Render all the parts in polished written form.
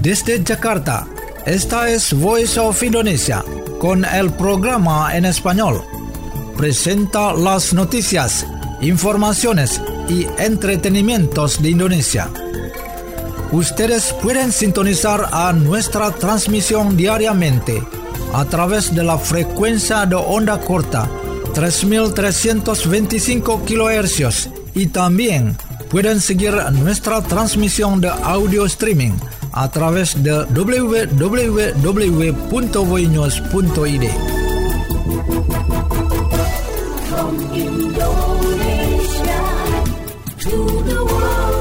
Desde Jakarta, esta es Voice of Indonesia, con el programa en español. Presenta las noticias, informaciones y entretenimientos de Indonesia. Ustedes pueden sintonizar a nuestra transmisión diariamente a través de la frecuencia de onda corta 3.325 kHz y también pueden seguir nuestra transmisión de audio streaming a través de www.voinews.id. From Indonesia to the world.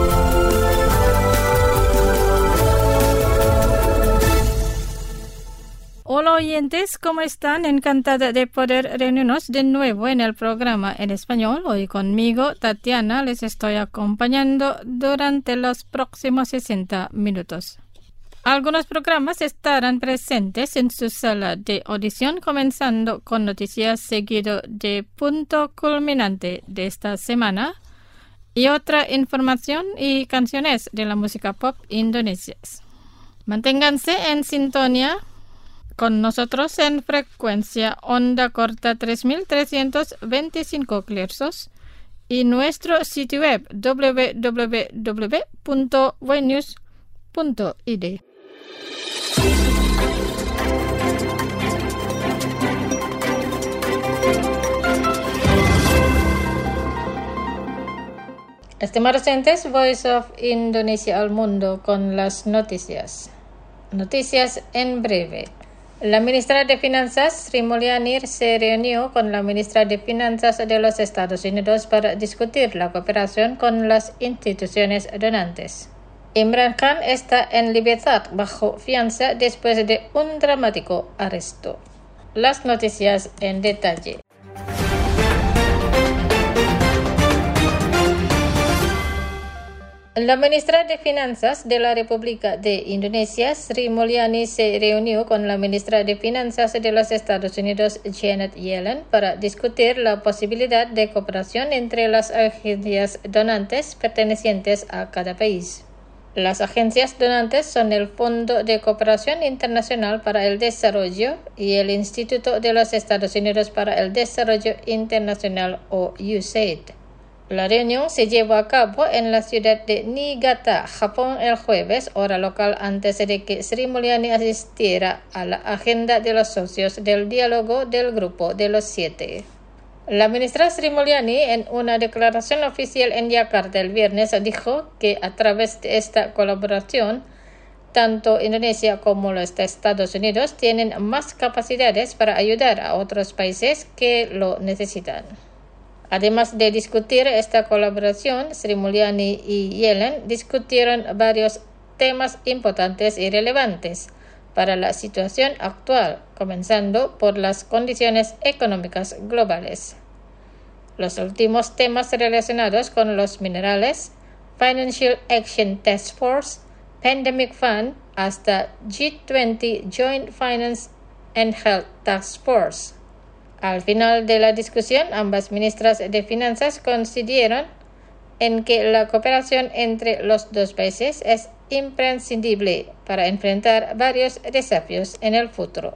Hola oyentes, ¿cómo están? Encantada de poder reunirnos de nuevo en el programa en español. Hoy conmigo, Tatiana, les estoy acompañando durante los próximos 60 minutos. Algunos programas estarán presentes en su sala de audición, comenzando con noticias seguido de punto culminante de esta semana y otra información y canciones de la música pop indonesia. Manténganse en sintonía con nosotros en frecuencia onda corta 3.325 kHz y nuestro sitio web www.voinews.id. Estimados oyentes, Voice of Indonesia al mundo con las noticias. Noticias en breve. La ministra de Finanzas, Sri Mulyani, se reunió con la ministra de Finanzas de los Estados Unidos para discutir la cooperación con las instituciones donantes. Imran Khan está en libertad bajo fianza después de un dramático arresto. Las noticias en detalle. La ministra de Finanzas de la República de Indonesia, Sri Mulyani, se reunió con la ministra de Finanzas de los Estados Unidos, Janet Yellen, para discutir la posibilidad de cooperación entre las agencias donantes pertenecientes a cada país. Las agencias donantes son el Fondo de Cooperación Internacional para el Desarrollo y el Instituto de los Estados Unidos para el Desarrollo Internacional, o USAID. La reunión se llevó a cabo en la ciudad de Niigata, Japón, el jueves, hora local, antes de que Sri Mulyani asistiera a la agenda de los socios del diálogo del Grupo de los 7. La ministra Sri Mulyani, en una declaración oficial en Yakarta el viernes, dijo que a través de esta colaboración, tanto Indonesia como los Estados Unidos tienen más capacidades para ayudar a otros países que lo necesitan. Además de discutir esta colaboración, Sri Mulyani y Yellen discutieron varios temas importantes y relevantes para la situación actual, comenzando por las condiciones económicas globales. Los últimos temas relacionados con los minerales, Financial Action Task Force, Pandemic Fund, hasta G20 Joint Finance and Health Task Force. Al final de la discusión, ambas ministras de Finanzas coincidieron en que la cooperación entre los dos países es imprescindible para enfrentar varios desafíos en el futuro.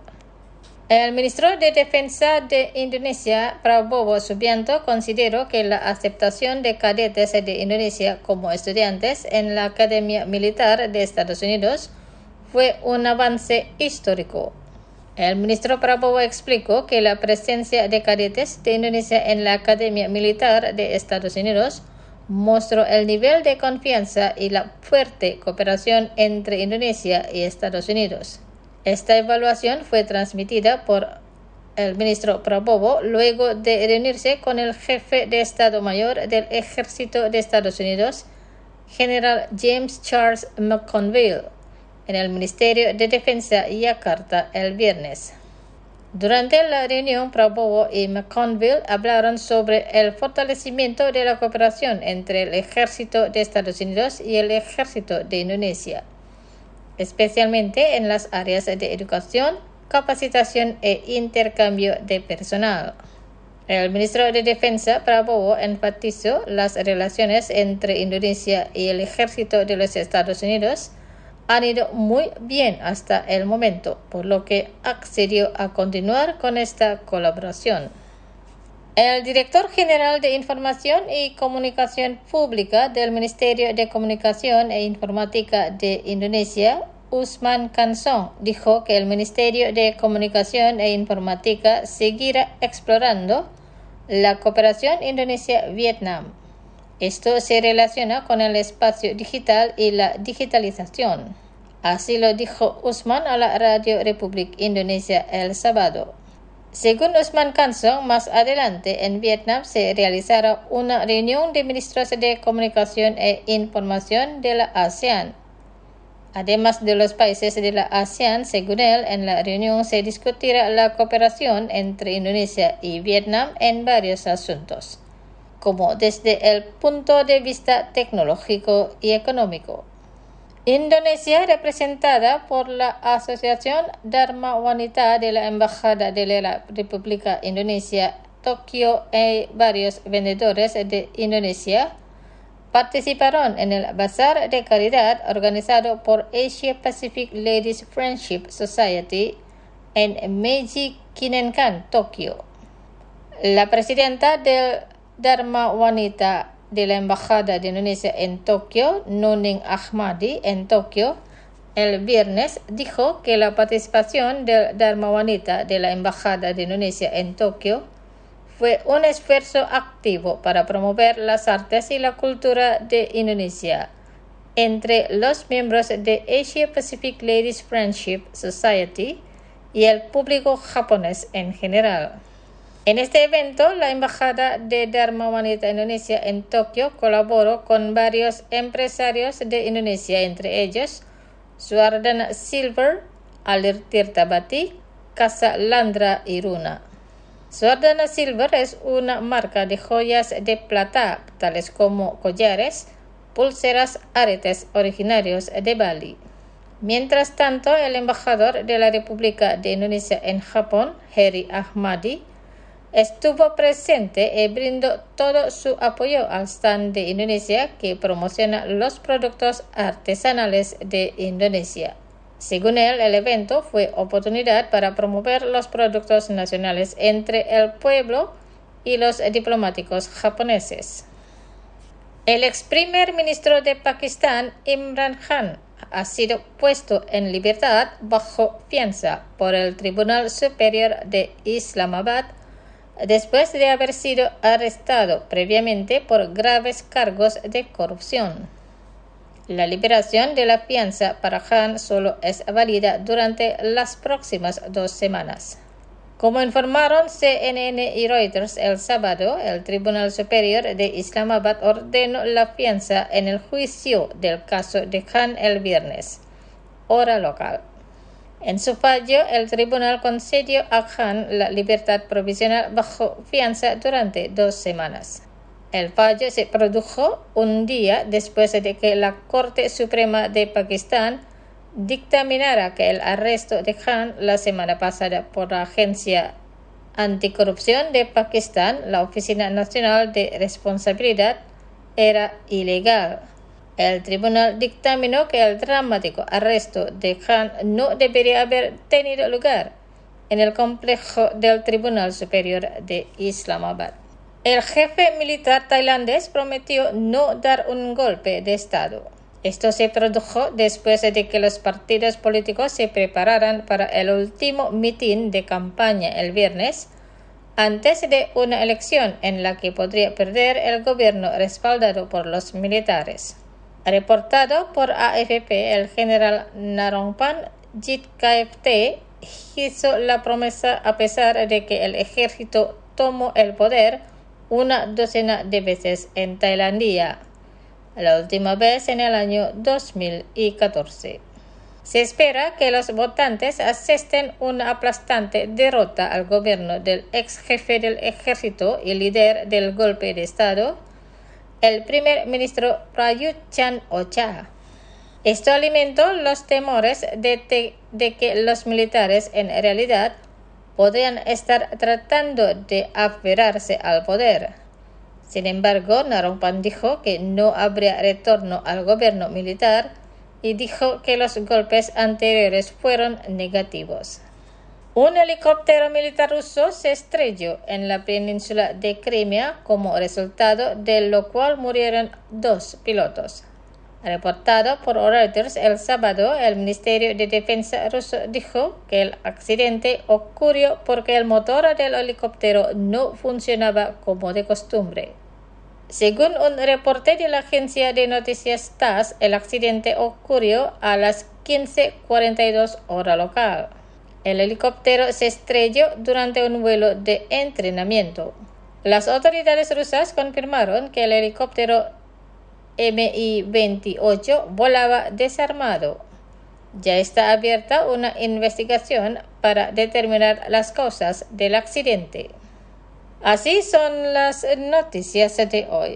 El ministro de Defensa de Indonesia, Prabowo Subianto, consideró que la aceptación de cadetes de Indonesia como estudiantes en la Academia Militar de Estados Unidos fue un avance histórico. El ministro Prabowo explicó que la presencia de cadetes de Indonesia en la Academia Militar de Estados Unidos mostró el nivel de confianza y la fuerte cooperación entre Indonesia y Estados Unidos. Esta evaluación fue transmitida por el ministro Prabowo luego de reunirse con el jefe de Estado Mayor del Ejército de Estados Unidos, General James Charles McConville, en el Ministerio de Defensa Yakarta el viernes. Durante la reunión, Prabowo y McConville hablaron sobre el fortalecimiento de la cooperación entre el Ejército de Estados Unidos y el Ejército de Indonesia, especialmente en las áreas de educación, capacitación e intercambio de personal. El ministro de Defensa, Prabowo, enfatizó las relaciones entre Indonesia y el Ejército de los Estados Unidos han ido muy bien hasta el momento, por lo que accedió a continuar con esta colaboración. El director general de Información y Comunicación Pública del Ministerio de Comunicación e Informática de Indonesia, Usman Kansong, dijo que el Ministerio de Comunicación e Informática seguirá explorando la cooperación Indonesia-Vietnam. Esto se relaciona con el espacio digital y la digitalización. Así lo dijo Usman a la Radio Republik Indonesia el sábado. Según Usman Kansong, más adelante en Vietnam se realizará una reunión de ministros de comunicación e información de la ASEAN. Además de los países de la ASEAN, según él, en la reunión se discutirá la cooperación entre Indonesia y Vietnam en varios asuntos, como desde el punto de vista tecnológico y económico. Indonesia, representada por la Asociación Dharma Wanita de la Embajada de la República Indonesia, Tokio y varios vendedores de Indonesia, participaron en el Bazar de Caridad organizado por Asia Pacific Ladies Friendship Society en Meiji Kinenkan, Tokio. La presidenta del Dharma Wanita de la Embajada de Indonesia en Tokio, Nuning Ahmadi, en Tokio, el viernes dijo que la participación del Dharma Wanita de la Embajada de Indonesia en Tokio fue un esfuerzo activo para promover las artes y la cultura de Indonesia entre los miembros de Asia Pacific Ladies Friendship Society y el público japonés en general. En este evento, la Embajada de Dharma Wanita Indonesia en Tokio colaboró con varios empresarios de Indonesia, entre ellos Suardana Silver, Alir Tirtabati, Casa Landra y Runa. Suardana Silver es una marca de joyas de plata, tales como collares, pulseras, aretes originarios de Bali. Mientras tanto, el embajador de la República de Indonesia en Japón, Heri Ahmadi, estuvo presente y brindó todo su apoyo al stand de Indonesia que promociona los productos artesanales de Indonesia. Según él, el evento fue oportunidad para promover los productos nacionales entre el pueblo y los diplomáticos japoneses. El ex primer ministro de Pakistán, Imran Khan, ha sido puesto en libertad bajo fianza por el Tribunal Superior de Islamabad después de haber sido arrestado previamente por graves cargos de corrupción. La liberación de la fianza para Khan solo es válida durante las próximas 2 semanas. Como informaron CNN y Reuters el sábado, el Tribunal Superior de Islamabad ordenó la fianza en el juicio del caso de Khan el viernes, hora local. En su fallo, el tribunal concedió a Khan la libertad provisional bajo fianza durante 2 semanas. El fallo se produjo un día después de que la Corte Suprema de Pakistán dictaminara que el arresto de Khan la semana pasada por la Agencia Anticorrupción de Pakistán, la Oficina Nacional de Responsabilidad, era ilegal. El tribunal dictaminó que el dramático arresto de Khan no debería haber tenido lugar en el complejo del Tribunal Superior de Islamabad. El jefe militar tailandés prometió no dar un golpe de Estado. Esto se produjo después de que los partidos políticos se prepararan para el último mitin de campaña el viernes, antes de una elección en la que podría perder el gobierno respaldado por los militares. Reportado por AFP, el general Narongpan Jitkaepte hizo la promesa a pesar de que el ejército tomó el poder una docena de veces en Tailandia, la última vez en el año 2014. Se espera que los votantes asisten una aplastante derrota al gobierno del ex jefe del ejército y líder del golpe de Estado, el primer ministro Prayut Chan-o-cha. Esto alimentó los temores de que los militares en realidad podrían estar tratando de aferrarse al poder. Sin embargo, Narongpan dijo que no habría retorno al gobierno militar y dijo que los golpes anteriores fueron negativos. Un helicóptero militar ruso se estrelló en la península de Crimea como resultado de lo cual murieron 2 pilotos. Reportado por Reuters el sábado, el Ministerio de Defensa ruso dijo que el accidente ocurrió porque el motor del helicóptero no funcionaba como de costumbre. Según un reporte de la agencia de noticias TASS, el accidente ocurrió a las 15:42 hora local. El helicóptero se estrelló durante un vuelo de entrenamiento. Las autoridades rusas confirmaron que el helicóptero Mi-28 volaba desarmado. Ya está abierta una investigación para determinar las causas del accidente. Así son las noticias de hoy.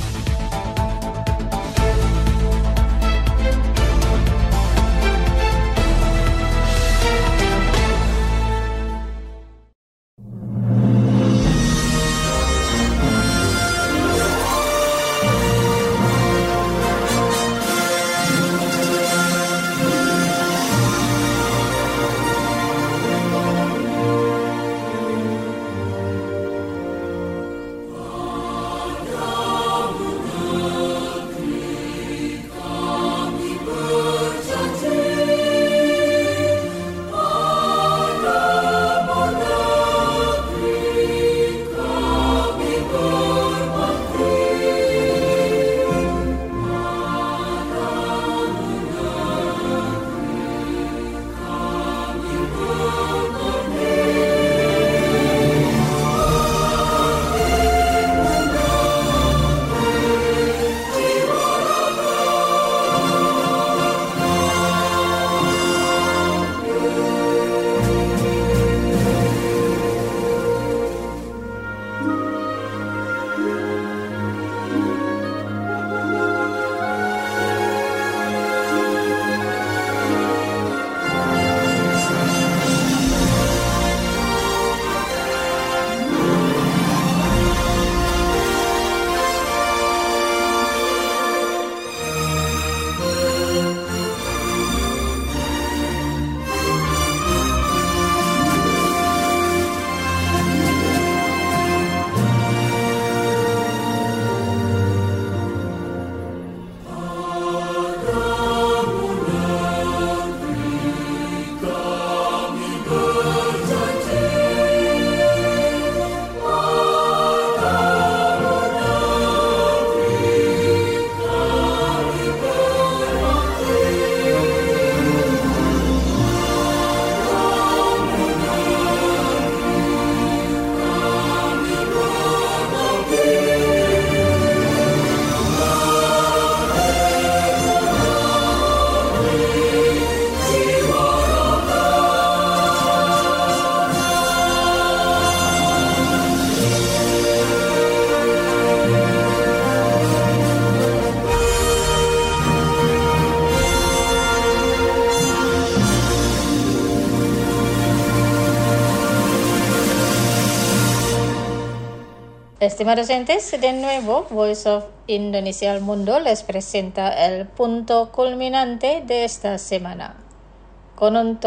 Estimados oyentes, de nuevo Voice of Indonesia al Mundo les presenta el punto culminante de esta semana. Con un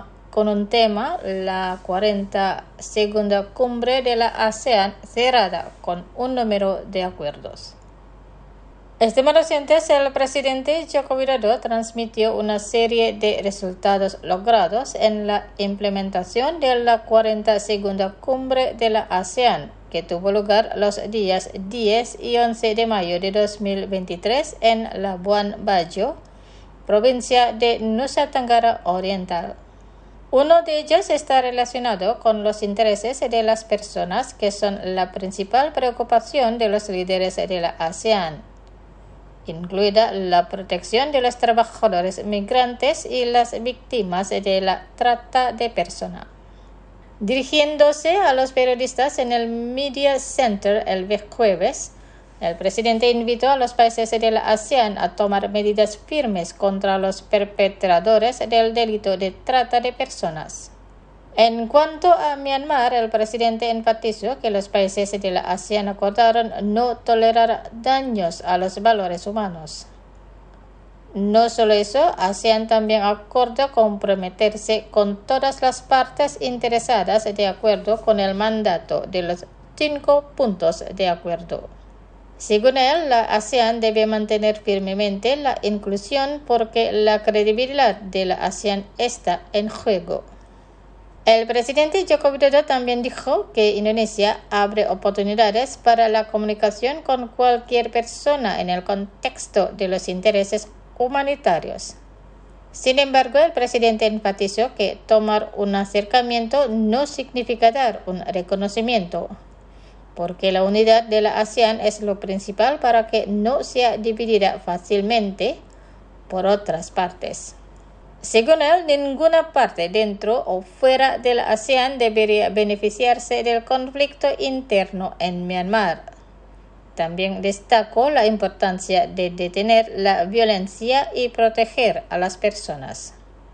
tema, la 42ª cumbre de la ASEAN cerrada con un número de acuerdos. Estimados oyentes, el presidente Joko Widodo transmitió una serie de resultados logrados en la implementación de la 42ª cumbre de la ASEAN, que tuvo lugar los días 10 y 11 de mayo de 2023 en Labuan Bajo, provincia de Nusa Tenggara Oriental. Uno de ellos está relacionado con los intereses de las personas, que son la principal preocupación de los líderes de la ASEAN, incluida la protección de los trabajadores migrantes y las víctimas de la trata de personas. Dirigiéndose a los periodistas en el Media Center el jueves, el presidente invitó a los países de la ASEAN a tomar medidas firmes contra los perpetradores del delito de trata de personas. En cuanto a Myanmar, el presidente enfatizó que los países de la ASEAN acordaron no tolerar daños a los valores humanos. No solo eso, ASEAN también acuerda comprometerse con todas las partes interesadas de acuerdo con el mandato de los 5 puntos de acuerdo. Según él, la ASEAN debe mantener firmemente la inclusión porque la credibilidad de la ASEAN está en juego. El presidente Joko Widodo también dijo que Indonesia abre oportunidades para la comunicación con cualquier persona en el contexto de los intereses humanitarios. Sin embargo, el presidente enfatizó que tomar un acercamiento no significa dar un reconocimiento, porque la unidad de la ASEAN es lo principal para que no sea dividida fácilmente por otras partes. Según él, ninguna parte dentro o fuera de la ASEAN debería beneficiarse del conflicto interno en Myanmar. También destacó la importancia de detener la violencia y proteger a las personas.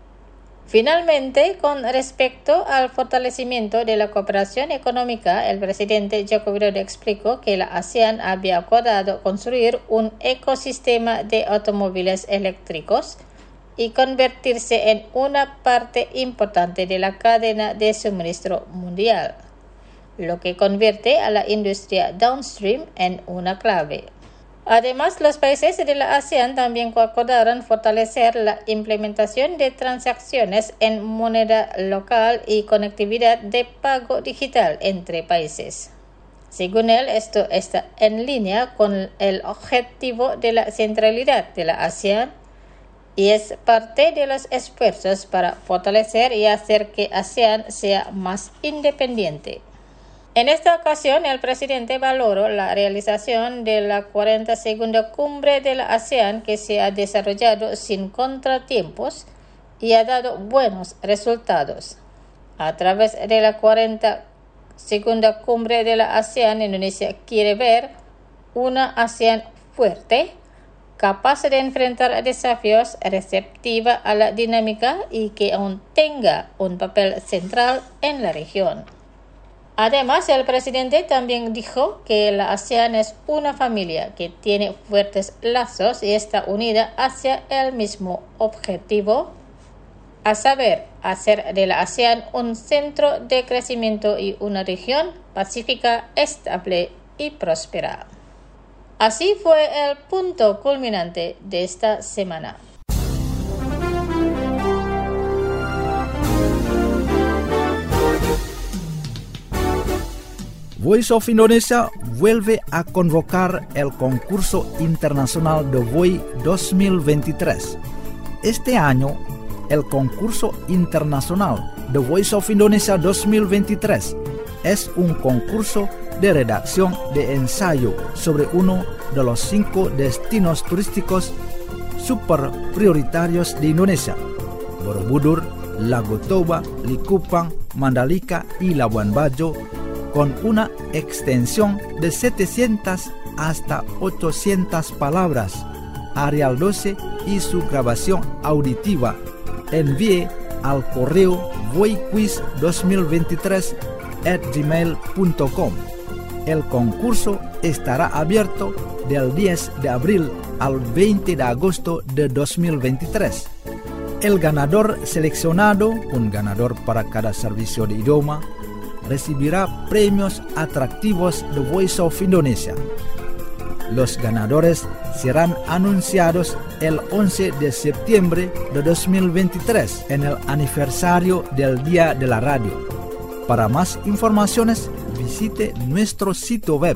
Finalmente, con respecto al fortalecimiento de la cooperación económica, el presidente Joko Widodo explicó que la ASEAN había acordado construir un ecosistema de automóviles eléctricos y convertirse en una parte importante de la cadena de suministro mundial, lo que convierte a la industria downstream en una clave. Además, los países de la ASEAN también acordaron fortalecer la implementación de transacciones en moneda local y conectividad de pago digital entre países. Según él, esto está en línea con el objetivo de la centralidad de la ASEAN y es parte de los esfuerzos para fortalecer y hacer que ASEAN sea más independiente. En esta ocasión, el presidente valoró la realización de la 42ª cumbre de la ASEAN que se ha desarrollado sin contratiempos y ha dado buenos resultados. A través de la 42ª cumbre de la ASEAN, Indonesia quiere ver una ASEAN fuerte, capaz de enfrentar desafíos, receptiva a la dinámica y que aún tenga un papel central en la región. Además, el presidente también dijo que la ASEAN es una familia que tiene fuertes lazos y está unida hacia el mismo objetivo, a saber, hacer de la ASEAN un centro de crecimiento y una región pacífica, estable y próspera. Así fue el punto culminante de esta semana. Voice of Indonesia vuelve a convocar el concurso internacional de VOI 2023. Este año, el concurso internacional de Voice of Indonesia 2023 es un concurso de redacción de ensayo sobre uno de los 5 destinos turísticos super prioritarios de Indonesia: Borobudur, Lago Toba, Likupang, Mandalika y Labuan Bajo, con una extensión de 700 hasta 800 palabras, Arial 12 y su grabación auditiva. Envíe al correo voiquiz2023@gmail.com. El concurso estará abierto del 10 de abril al 20 de agosto de 2023. El ganador seleccionado, un ganador para cada servicio de idioma, recibirá premios atractivos de Voice of Indonesia. Los ganadores serán anunciados el 11 de septiembre de 2023 en el aniversario del Día de la Radio. Para más informaciones, visite nuestro sitio web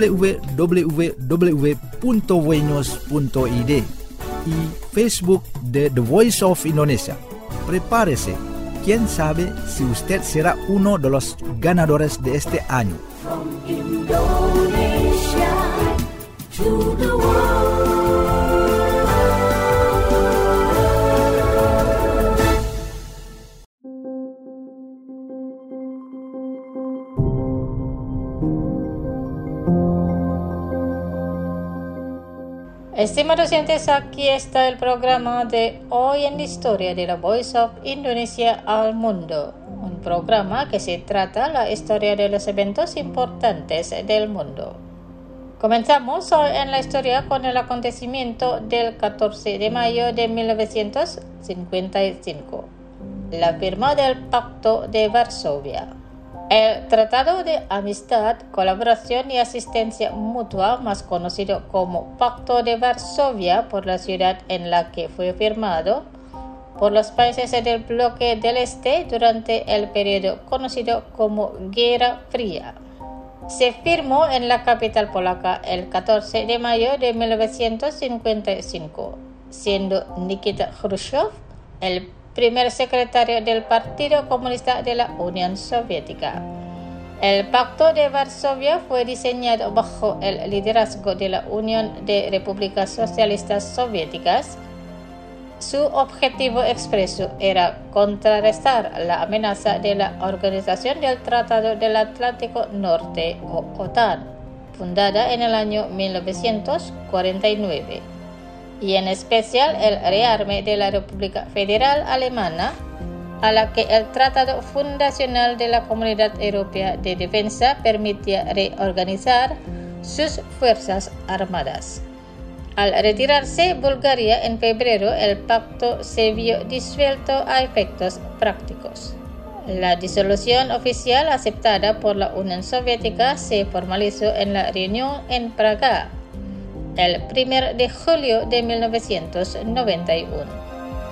www.voinews.id y Facebook de The Voice of Indonesia. Prepárese. ¿Quién sabe si usted será uno de los ganadores de este año? From Indonesia to the world. Estimados oyentes, aquí está el programa de Hoy en la Historia de la Voice of Indonesia al Mundo, un programa que se trata la historia de los eventos importantes del mundo. Comenzamos hoy en la historia con el acontecimiento del 14 de mayo de 1955, la firma del Pacto de Varsovia. El Tratado de Amistad, Colaboración y Asistencia Mutua, más conocido como Pacto de Varsovia por la ciudad en la que fue firmado por los países del bloque del Este durante el periodo conocido como Guerra Fría. Se firmó en la capital polaca el 14 de mayo de 1955, siendo Nikita Khrushchev el primer secretario del Partido Comunista de la Unión Soviética. El Pacto de Varsovia fue diseñado bajo el liderazgo de la Unión de Repúblicas Socialistas Soviéticas. Su objetivo expreso era contrarrestar la amenaza de la Organización del Tratado del Atlántico Norte o OTAN, fundada en el año 1949, y en especial el rearme de la República Federal Alemana, a la que el Tratado Fundacional de la Comunidad Europea de Defensa permitía reorganizar sus fuerzas armadas. Al retirarse Bulgaria en febrero, el pacto se vio disuelto a efectos prácticos. La disolución oficial aceptada por la Unión Soviética se formalizó en la reunión en Praga el 1 de julio de 1991.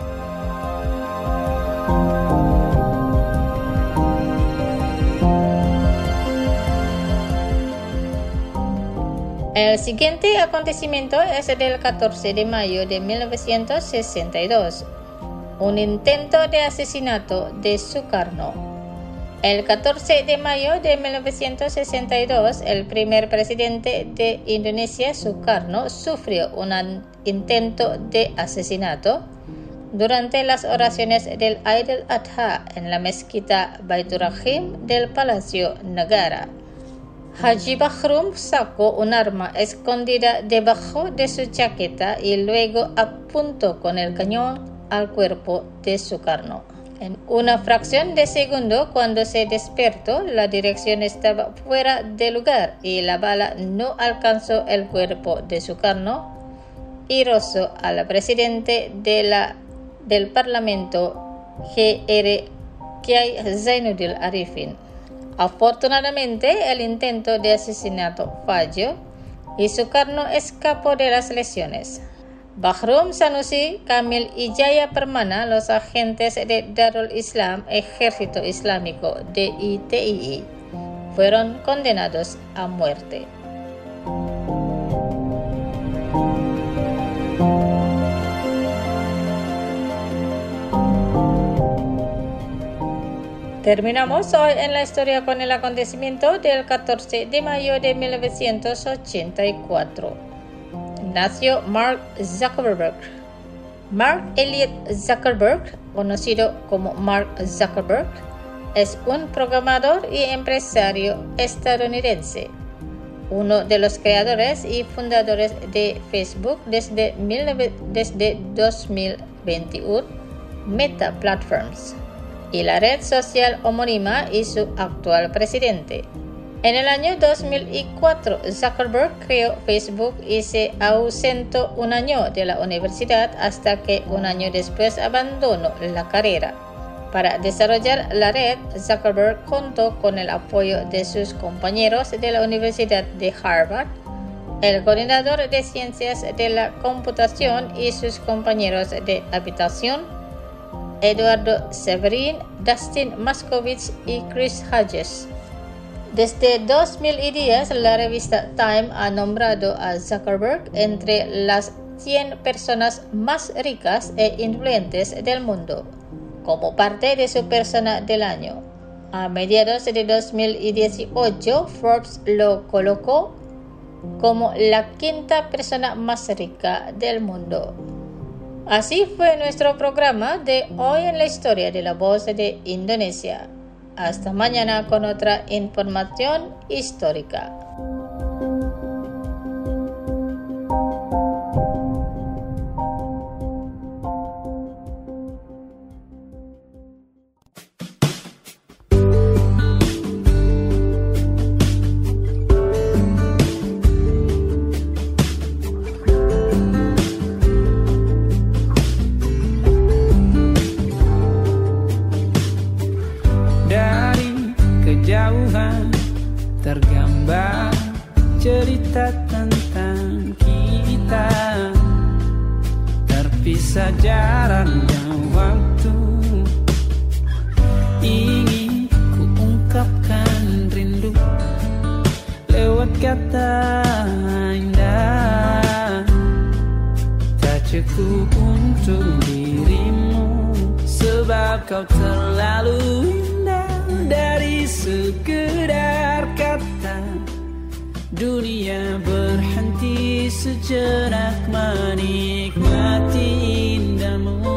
El siguiente acontecimiento es del 14 de mayo de 1962, un intento de asesinato de Sukarno. El 14 de mayo de 1962, el primer presidente de Indonesia, Sukarno, sufrió un intento de asesinato durante las oraciones del Eid al-Adha en la mezquita Baitur Rahim del Palacio Negara. Haji Bahrum sacó un arma escondida debajo de su chaqueta y luego apuntó con el cañón al cuerpo de Sukarno. En una fracción de segundo, cuando se despertó, la dirección estaba fuera de lugar y la bala no alcanzó el cuerpo de Sukarno y rozó al presidente del Parlamento, G.R. Kiai Zainuddin Arifin. Afortunadamente, el intento de asesinato falló y Sukarno escapó de las lesiones. Bahrum, Sanusi, Kamil y Jaya Permana, los agentes de Darul Islam, Ejército Islámico DITII, fueron condenados a muerte. Terminamos hoy en la historia con el acontecimiento del 14 de mayo de 1984. Nació Mark Zuckerberg. Mark Elliott Zuckerberg, conocido como Mark Zuckerberg, es un programador y empresario estadounidense, uno de los creadores y fundadores de Facebook desde 2021, Meta Platforms, y la red social homónima, y su actual presidente. En el año 2004, Zuckerberg creó Facebook y se ausentó un año de la universidad hasta que un año después abandonó la carrera. Para desarrollar la red, Zuckerberg contó con el apoyo de sus compañeros de la Universidad de Harvard, el coordinador de ciencias de la computación y sus compañeros de habitación, Eduardo Severin, Dustin Moskovitz y Chris Hodges. Desde 2010, la revista Time ha nombrado a Zuckerberg entre las 100 personas más ricas e influyentes del mundo, como parte de su persona del año. A mediados de 2018, Forbes lo colocó como la quinta persona más rica del mundo. Así fue nuestro programa de hoy en la historia de la voz de Indonesia. Hasta mañana con otra información histórica. tergambar cerita tentang kita, terpisah jarak dan waktu. Ingin ku ungkapkan rindu lewat kata indah, tak cukup untuk dirimu, sebab kau terlalu indah. Dari sekedar kata, dunia berhenti sejenak menikmati indahmu.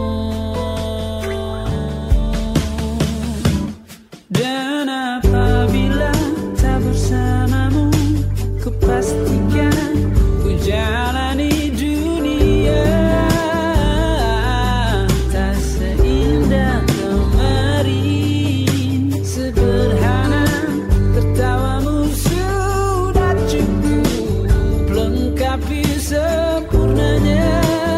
Dan apabila tak bersamamu, ku pastikan ku jalani dunia tak seindah kemarin. Sederhana tertawamu sudah cukup lengkapi sempurnanya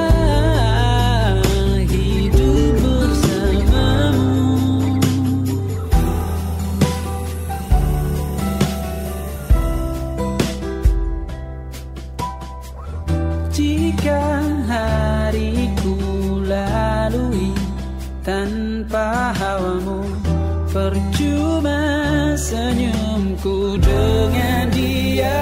hidup bersamamu. Jika hariku lalui tanpa hawamu, percuma senyumku dengan dia.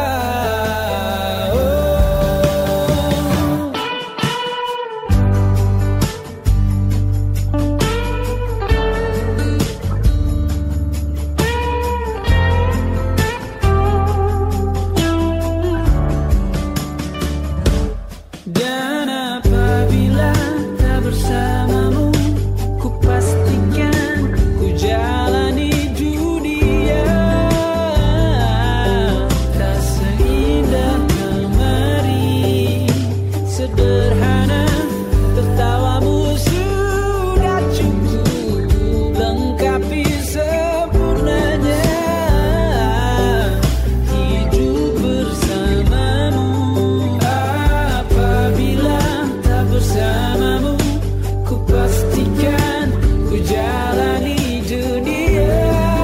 Dan apabila tak bersamamu, ku pastikan ku jalani dunia tak seindah kemarin. Sederhana tertawamu sudah cukup lengkapi sempurnanya hidup bersamamu. Apabila tak bersamamu, ku pastikan ku jalani dunia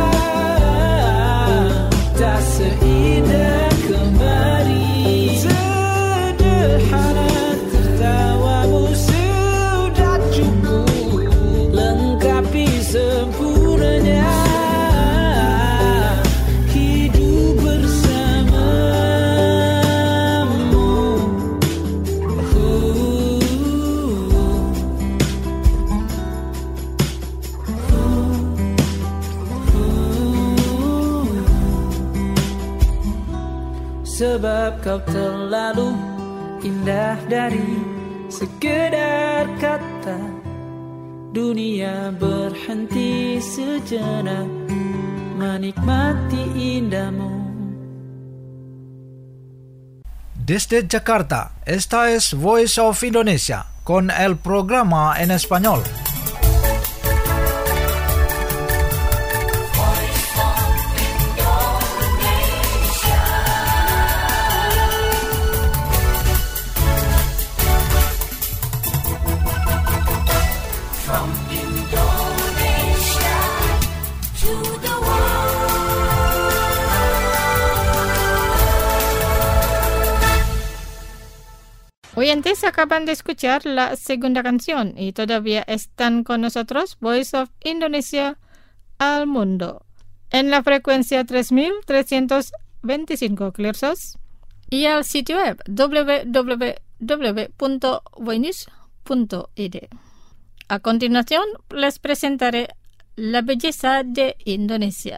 tak seindah kemarin. Sederhana tertawamu sudah cukup lengkapi sempurnanya hidup bersamamu. Sebab kau terlalu indah dari sekedar kata, dunia berhenti sejenak menikmati indahmu. Desde Jakarta, esta es Voice of Indonesia con el programa en español. From Indonesia to the Oyentes acaban de escuchar la segunda canción y todavía están con nosotros Voice of Indonesia al Mundo en la frecuencia 3325 kHz y al sitio web www.voinis.id. A continuación les presentaré la belleza de Indonesia.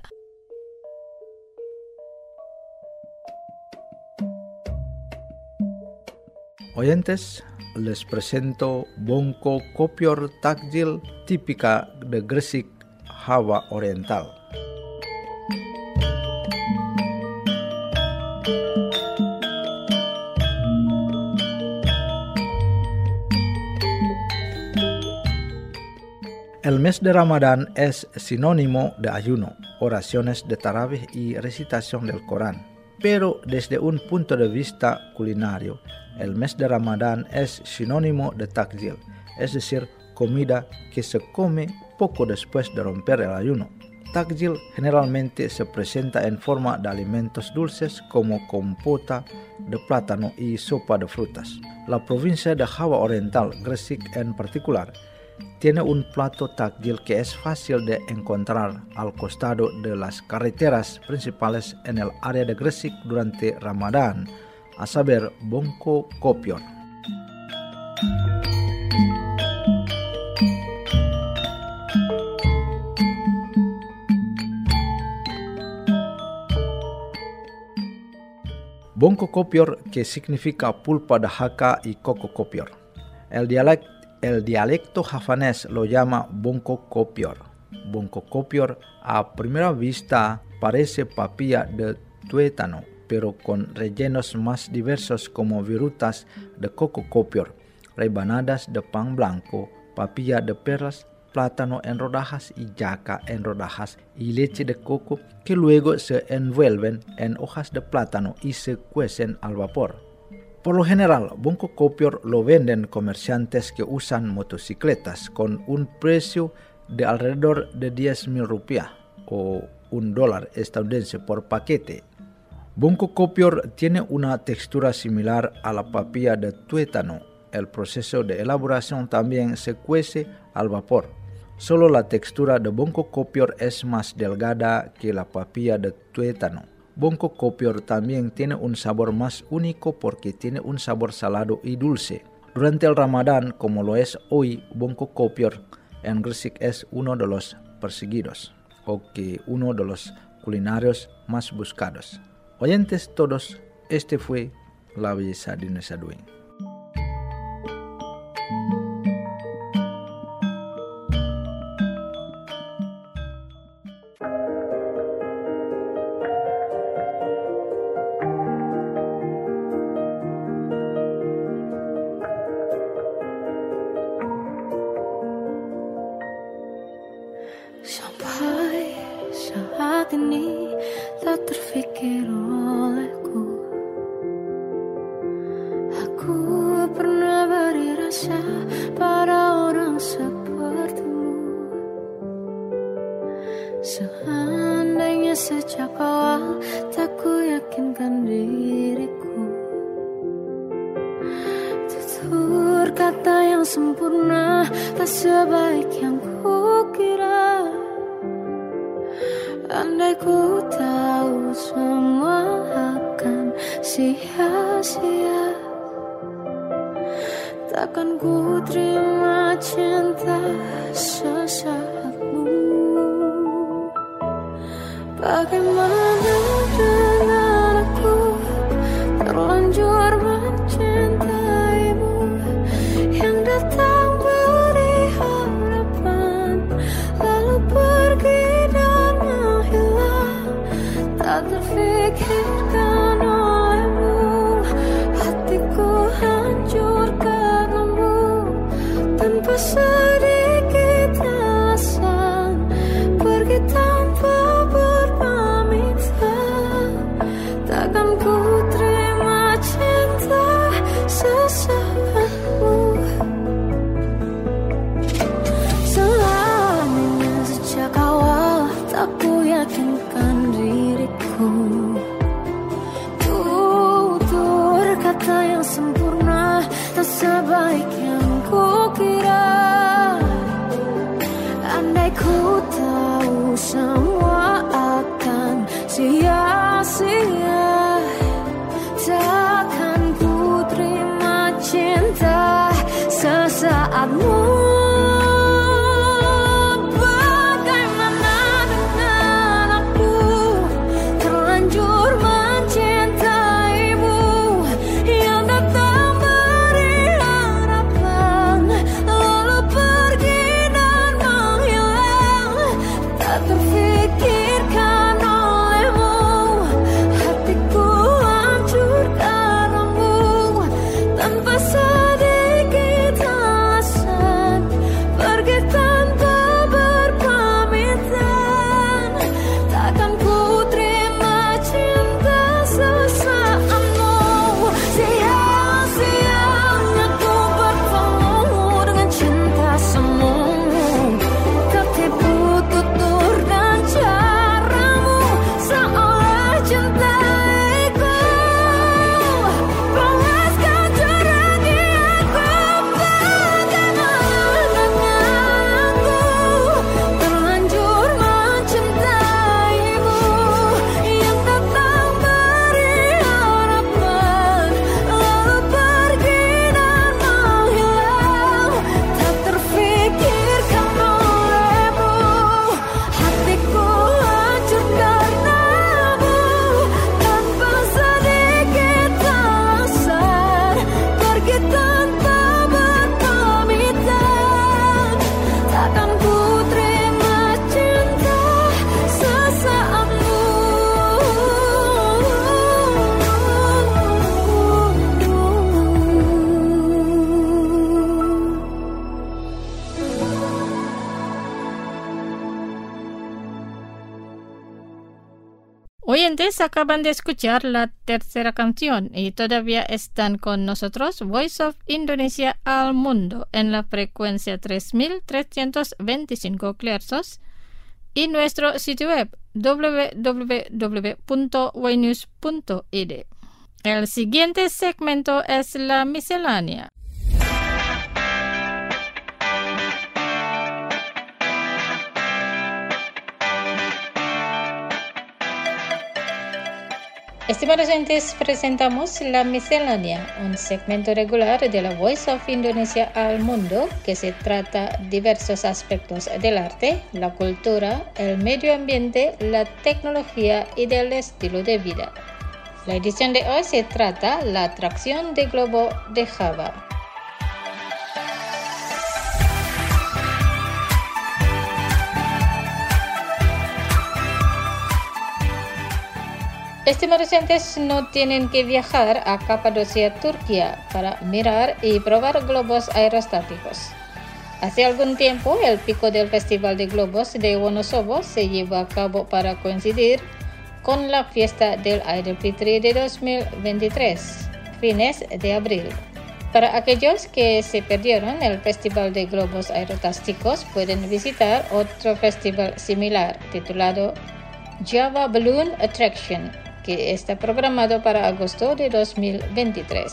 Oyentes, les presento bongko kopior takjil típica de Gresik, Java Oriental. El mes de Ramadán es sinónimo de ayuno, oraciones de tarawih y recitación del Corán. Pero desde un punto de vista culinario, el mes de Ramadán es sinónimo de takjil, es decir, comida que se come poco después de romper el ayuno. Takjil generalmente se presenta en forma de alimentos dulces como compota de plátano y sopa de frutas. La provincia de Java Oriental, Gresik en particular, tiene un plato takjil que es fácil de encontrar al costado de las carreteras principales en el área de Gresik durante Ramadán, a saber, bongko kopior. Bongko kopior, que significa pulpa de jaca y coco kopior. El dialecto javanés lo llama bongko kopior. Bongko kopior a primera vista parece papilla de tuétano, pero con rellenos más diversos como virutas de coco kopior, rebanadas de pan blanco, papilla de perlas, plátano en rodajas y yaca en rodajas y leche de coco que luego se envuelven en hojas de plátano y se cuecen al vapor. Por lo general, bongko kopior lo venden comerciantes que usan motocicletas con un precio de alrededor de 10,000 rupiah o $1 estadounidense por paquete. Bongko kopior tiene una textura similar a la papilla de tuétano. El proceso de elaboración también se cuece al vapor. Solo la textura de bongko kopior es más delgada que la papilla de tuétano. Bongko kopior también tiene un sabor más único porque tiene un sabor salado y dulce. Durante el Ramadán, como lo es hoy, bongko kopior en Gresik es uno de los perseguidos, o que uno de los culinarios más buscados. Oyentes todos, este fue La Belleza de Nusa Dua. Sampai saat ini tak terfikir olehku, aku pernah beri rasa pada orang sepertimu. Seandainya sejak awal tak ku yakinkan diriku, tutur kata yang sempurna tak sebaik yang ku kira. Andai ku tahu semua akan sia-sia, takkan ku terima cinta sesaatmu. Bagaimana dengan aku terlanjur mencintaimu, yang datang beri harapan lalu pergi dan menghilang, tak terfikirkan olehmu. Hatiku hancur karenamu tanpa sedikit alasan, pergi tanpa berpamitan. Takkan ku terima cinta sesaatmu. Selamanya sejak awal tak ku yakinkan diriku, tutur kata yang sempurna tak sebaik yang ku kira. Andai ku tahu semua akan sia-sia, takkan ku terima cinta sesaatmu. Bagaimana dengan aku terlanjur mencintaimu, yang datang beri harapan lalu pergi dan menghilang, tak terfikirkan olehmu. Oyentes, acaban de escuchar la tercera canción y todavía están con nosotros Voice of Indonesia al Mundo en la frecuencia 3325 kHz y nuestro sitio web www.ynews.id. El siguiente segmento es la miscelánea. Estimados oyentes, presentamos La Miscelánea, un segmento regular de la Voice of Indonesia al Mundo que se trata diversos aspectos del arte, la cultura, el medio ambiente, la tecnología y del estilo de vida. La edición de hoy se trata la atracción de globo de Java. Estimados oyentes, no tienen que viajar a Capadocia, Turquía, para mirar y probar globos aerostáticos. Hace algún tiempo, el pico del Festival de Globos de Wonosobo se llevó a cabo para coincidir con la fiesta del Aidilfitri de 2023, fines de abril. Para aquellos que se perdieron el Festival de Globos Aerostáticos, pueden visitar otro festival similar titulado Java Balloon Attraction, que está programado para agosto de 2023.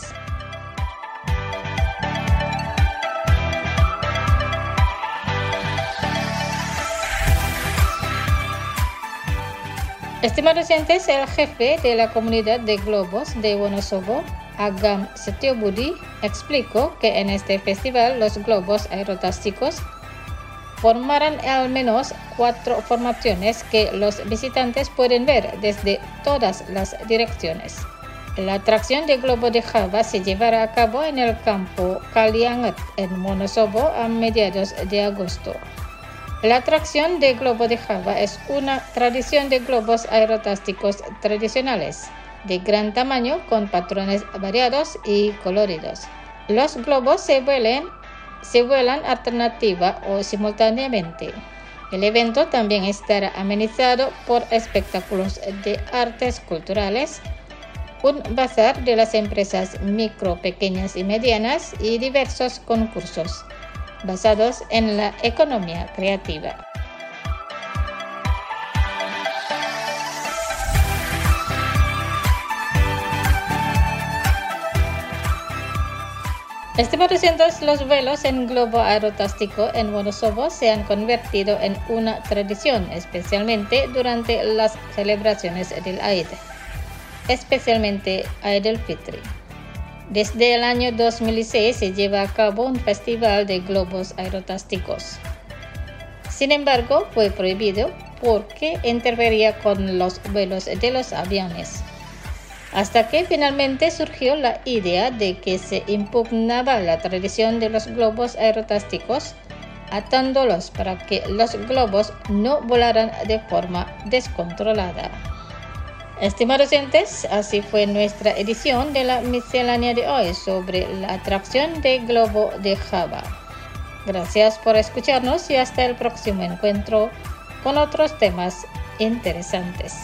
Estimados oyentes, el jefe de la comunidad de globos de Wonosobo, Agam Setiobudi, explicó que en este festival los globos aerostáticos formarán al menos 4 formaciones que los visitantes pueden ver desde todas las direcciones. La atracción de globo de Java se llevará a cabo en el campo Kalianget en Wonosobo a mediados de agosto. La atracción de globo de Java es una tradición de globos aerostáticos tradicionales, de gran tamaño con patrones variados y coloridos. Los globos se vuelan alternativa o simultáneamente. El evento también estará amenizado por espectáculos de artes culturales, un bazar de las empresas micro, pequeñas y medianas y diversos concursos basados en la economía creativa. Estimados oyentes, los vuelos en globo aerostático en Wonosobo se han convertido en una tradición, especialmente durante las celebraciones del Eid, especialmente Aidilfitri. Desde el año 2006 se lleva a cabo un festival de globos aerostáticos. Sin embargo, fue prohibido porque interfería con los vuelos de los aviones. Hasta que finalmente surgió la idea de que se impugnaba la tradición de los globos aerostáticos, atándolos para que los globos no volaran de forma descontrolada. Estimados oyentes, así fue nuestra edición de la miscelánea de hoy sobre la atracción de globo de Java. Gracias por escucharnos y hasta el próximo encuentro con otros temas interesantes.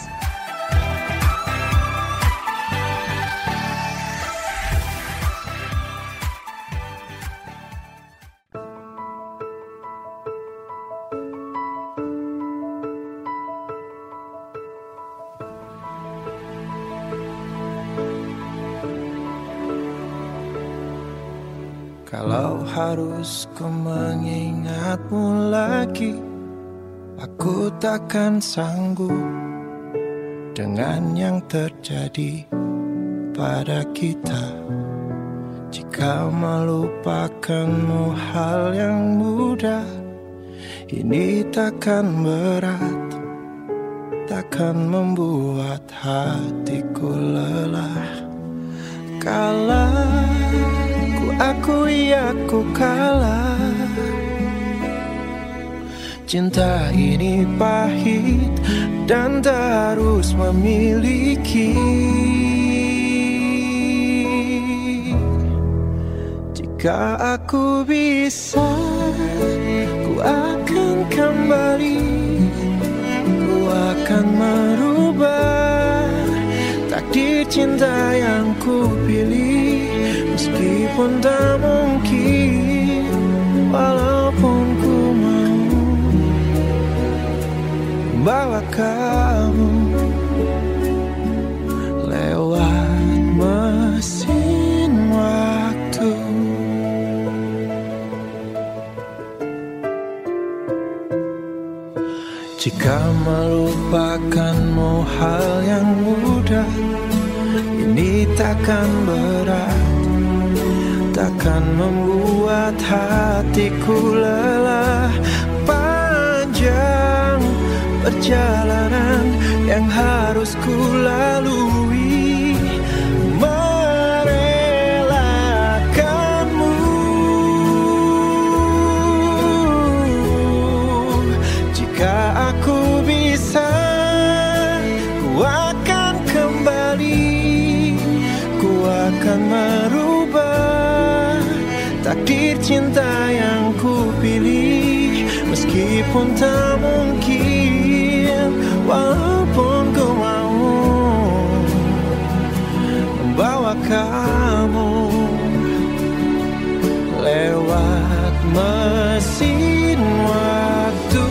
Kalau harus ku mengingatmu lagi, aku takkan sanggup dengan yang terjadi pada kita. Jika melupakanmu hal yang mudah, ini takkan berat, takkan membuat hatiku lelah. Kalah akui aku kalah. Cinta ini pahit dan terus memiliki. Jika aku bisa, ku akan kembali, ku akan merubah takdir cinta yang ku pilih, meskipun tak mungkin, walaupun ku mau bawa kamu lewat mesin waktu. Jika melupakanmu hal yang mudah, ini takkan berat, takkan membuat hatiku lelah. Panjang perjalanan yang harus ku lalui, merelakanmu. Jika aku bisa, ku akan kembali, ku akan merubah takdir cinta yang ku pilih, meskipun tak mungkin, walaupun ku mau membawa kamu lewat mesin waktu.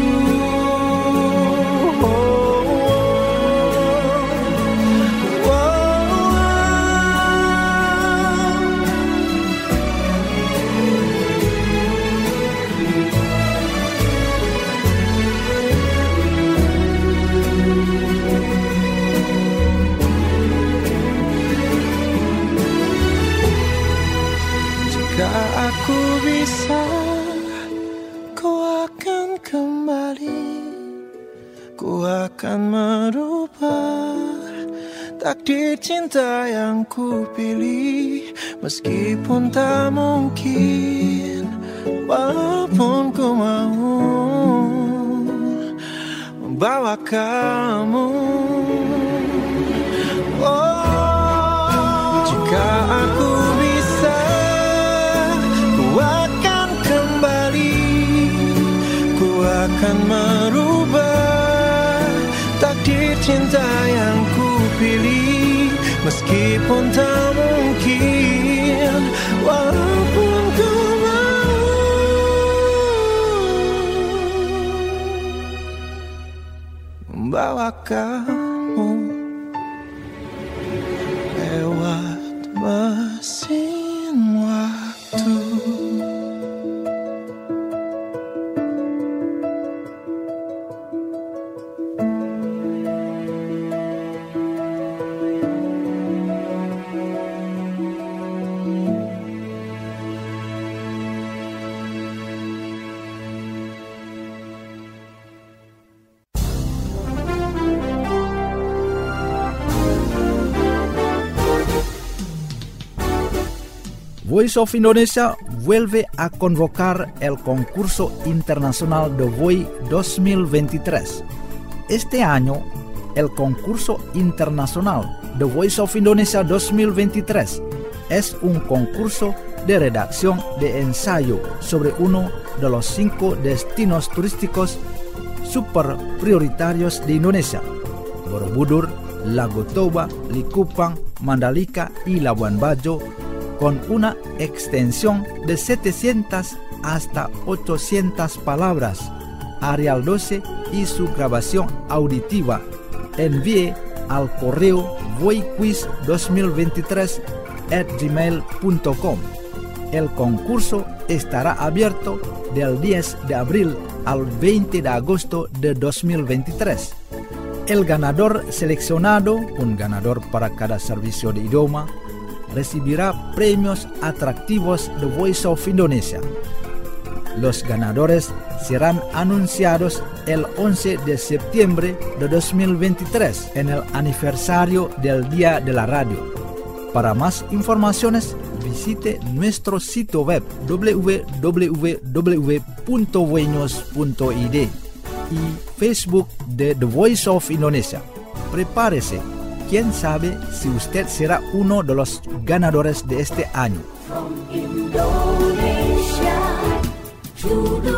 Aku bisa, ku akan kembali, ku akan merubah takdir cinta yang ku pilih, meskipun tak mungkin, walaupun ku mau membawa kamu. Oh, jika aku bisa, akan merubah takdir cinta yang ku pilih, meskipun tak mungkin, walaupun ku mau membawa kamu lewat mesin waktu. Voice of Indonesia vuelve a convocar el concurso internacional de Voy 2023. Este año, el concurso internacional de Voice of Indonesia 2023 es un concurso de redacción de ensayo sobre uno de los 5 destinos turísticos super prioritarios de Indonesia: Borobudur, Lago Toba, Likupang, Mandalika y Labuan Bajo, con una extensión de 700 hasta 800 palabras, Arial 12 y su grabación auditiva. Envíe al correo voiquiz2023@gmail.com. El concurso estará abierto del 10 de abril al 20 de agosto de 2023. El ganador seleccionado, un ganador para cada servicio de idioma, recibirá premios atractivos de Voice of Indonesia. Los ganadores serán anunciados el 11 de septiembre de 2023 en el aniversario del Día de la Radio. Para más informaciones, visite nuestro sitio web www.voinos.id y Facebook de The Voice of Indonesia. Prepárese. ¿Quién sabe si usted será uno de los ganadores de este año? From Indonesia to the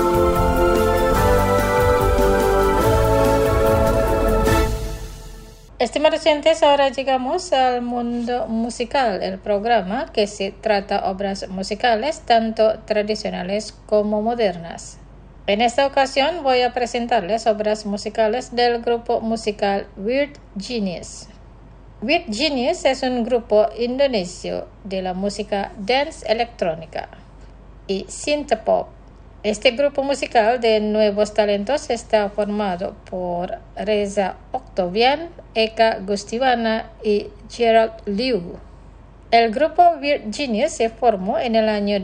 world. Estimados oyentes, ahora llegamos al mundo musical, el programa que se trata obras musicales tanto tradicionales como modernas. En esta ocasión voy a presentarles obras musicales del grupo musical Weird Genius. Weird Genius es un grupo indonesio de la música dance electrónica y synthpop. Este grupo musical de nuevos talentos está formado por Reza Octavian, Eka Gustiwana y Gerald Liu. El grupo Weird Genius se formó en el año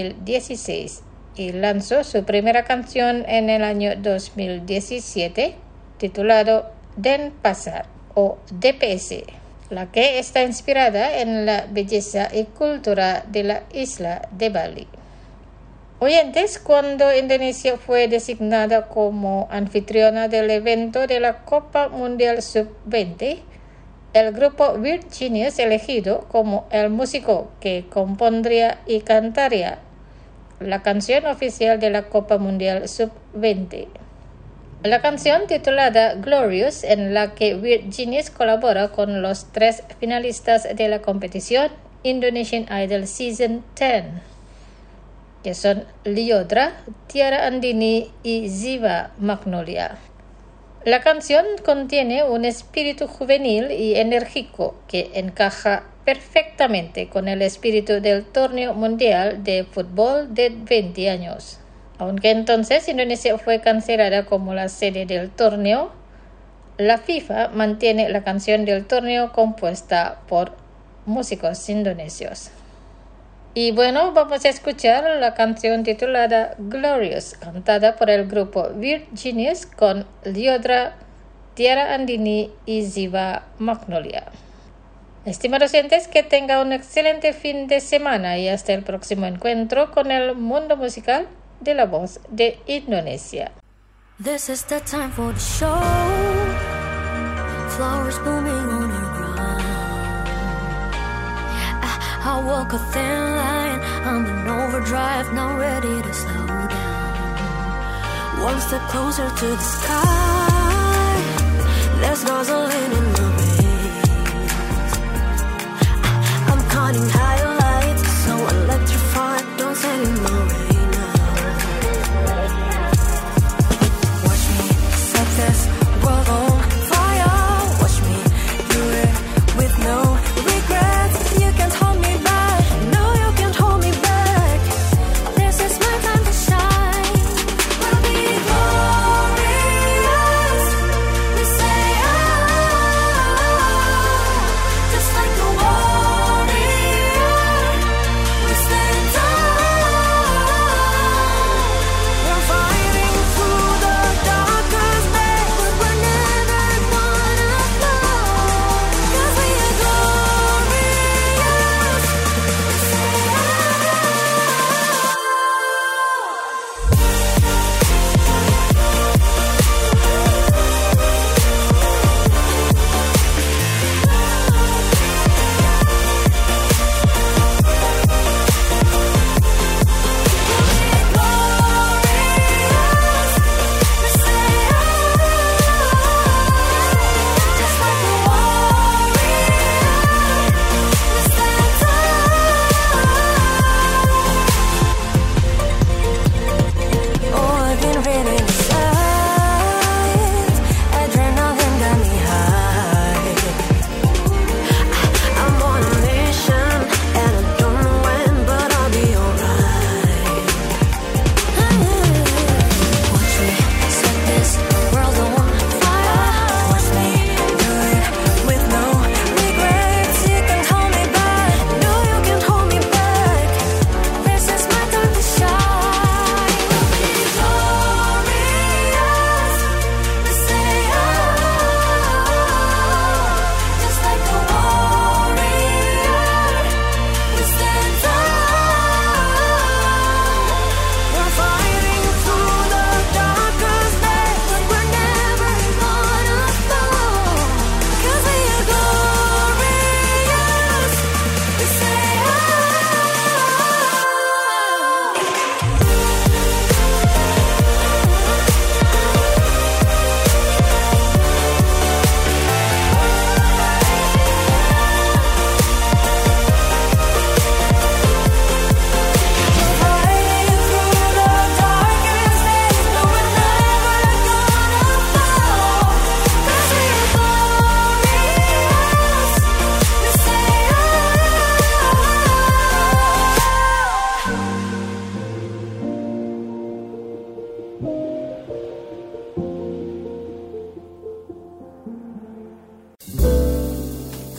2016 y lanzó su primera canción en el año 2017 titulado Denpasar o DPS, la que está inspirada en la belleza y cultura de la isla de Bali. Oyentes, cuando Indonesia fue designada como anfitriona del evento de la Copa Mundial Sub-20, el grupo Weird Genius elegido como el músico que compondría y cantaría la canción oficial de la Copa Mundial Sub-20. La canción titulada Glorious, en la que Weird Genius colabora con los 3 finalistas de la competición Indonesian Idol Season 10, que son Lyodra, Tiara Andini y Ziva Magnolia. La canción contiene un espíritu juvenil y enérgico que encaja perfectamente con el espíritu del torneo mundial de fútbol de 20 años. Aunque entonces Indonesia fue considerada como la sede del torneo, la FIFA mantiene la canción del torneo compuesta por músicos indonesios. Y bueno, vamos a escuchar la canción titulada Glorious, cantada por el grupo Weird Genius con Lyodra, Tiara Andini y Ziva Magnolia. Estimados oyentes, que tenga un excelente fin de semana y hasta el próximo encuentro con el mundo musical de La Voz de Indonesia. This is the time for the show. Flowers blooming on the ground. I walk a thin line, I'm in overdrive, not ready to slow down. One step closer to the sky, there's gasoline in my veins. I'm cutting highlights, so electrified, don't send in my way now. Watch me set this world on fire. Watch me do it with no regrets. You can't hold me back, no you can't hold me back. This is my time to shine. We'll be glorious. We say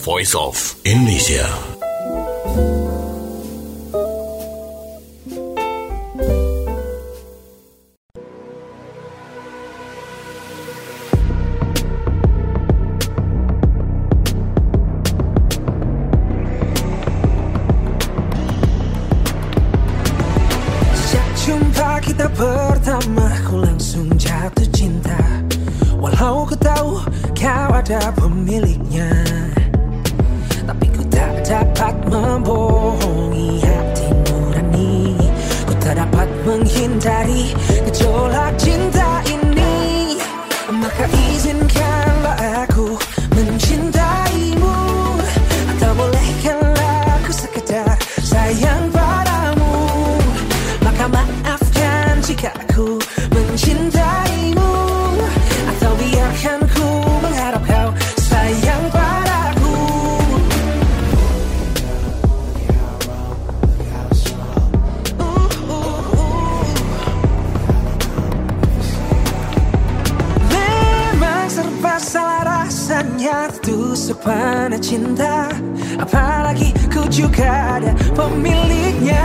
Voice of Indonesia. Kita pertama, ku langsung jatuh cinta. Walau ku tahu kau ada pemiliknya, tapi ku tak dapat membohongi hati nurani. Ku tak dapat menghindari gejolak cinta ini. Maka izinkanlah aku mencintaimu, atau bolehkanlah aku sekedar sayang padamu. Maka maafkan jika aku mencintaimu, atau biarkan ku mengharap kau sayang padaku. Memang serba salah rasanya tusuk panah cinta, apalagi ku juga ada pemiliknya.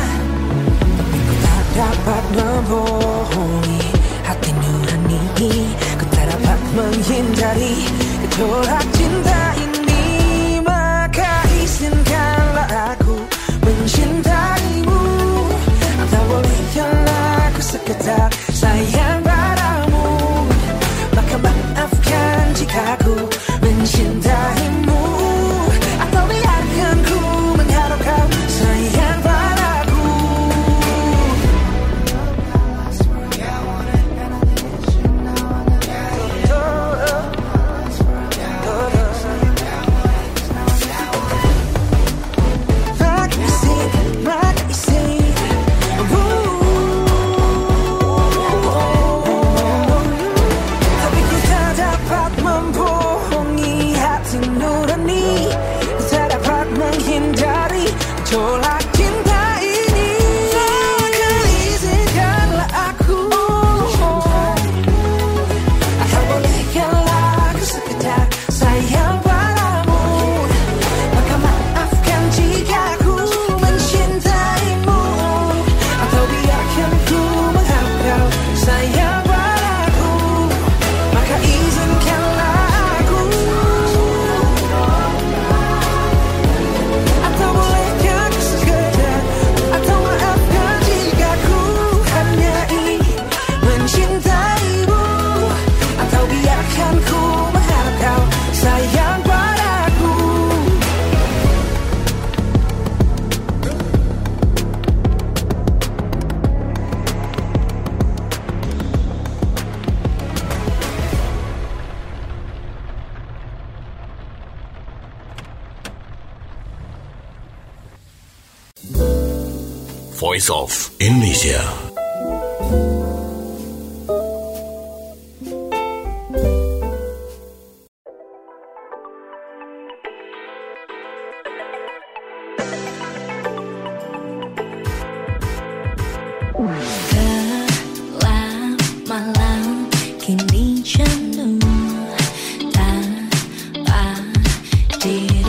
Dapat membohongi hati nurani, ku tak dapat menghindari gejolak cinta ini. Maka izinkanlah aku mencintaimu, atau bolehkanlah aku sekedar sayang padamu. Maka maafkan jika aku mencintaimu, atau biarkan ku mengharap kau sayang padaku. Tolak cinta ini. Maka izinkanlah aku, atau bolehkanlah aku sekedar sayang padamu. Maka maafkan jika aku mencintaimu, atau biarkan ku mengharap kau sayang padaku. Maka izinkanlah aku, atau boleh mencintaimu, atau biarkan ku mengharap kau sayang padaku. Voice of Indonesia. Gelap malam kini jenuh tanpa diri.